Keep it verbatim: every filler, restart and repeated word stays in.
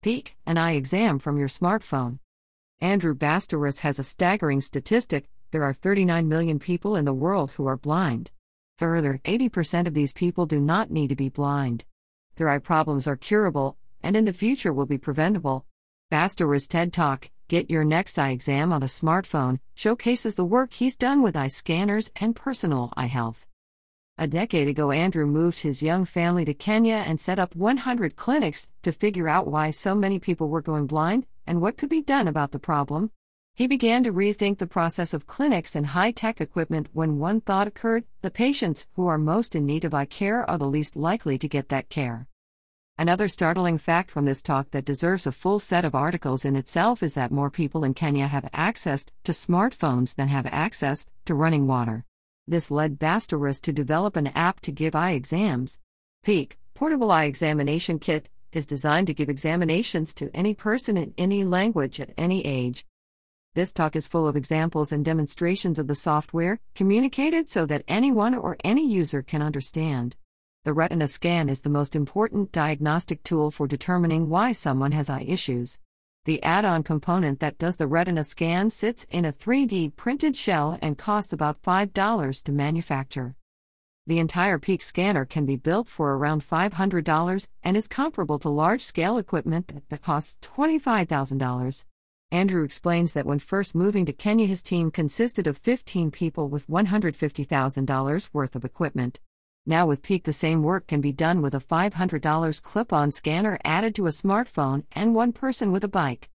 Peek an eye exam from your smartphone. Andrew Bastaris has a staggering statistic: there are thirty-nine million people in the world who are blind. Further, eighty percent of these people do not need to be blind. Their eye problems are curable, and in the future will be preventable. Bastaris' TED Talk, Get Your Next Eye Exam on a Smartphone, showcases the work he's done with eye scanners and personal eye health. A decade ago, Andrew moved his young family to Kenya and set up one hundred clinics to figure out why so many people were going blind and what could be done about the problem. He began to rethink the process of clinics and high-tech equipment when one thought occurred: the patients who are most in need of eye care are the least likely to get that care. Another startling fact from this talk that deserves a full set of articles in itself is that more people in Kenya have access to smartphones than have access to running water. This led Bastaris to develop an app to give eye exams. Peek, Portable Eye Examination Kit, is designed to give examinations to any person in any language at any age. This talk is full of examples and demonstrations of the software, communicated so that anyone or any user can understand. The retina scan is the most important diagnostic tool for determining why someone has eye issues. The add-on component that does the retina scan sits in a three D printed shell and costs about five dollars to manufacture. The entire Peek scanner can be built for around five hundred dollars and is comparable to large-scale equipment that costs twenty-five thousand dollars. Andrew explains that when first moving to Kenya, his team consisted of fifteen people with one hundred fifty thousand dollars worth of equipment. Now with Peek, the same work can be done with a five hundred dollars clip-on scanner added to a smartphone and one person with a bike.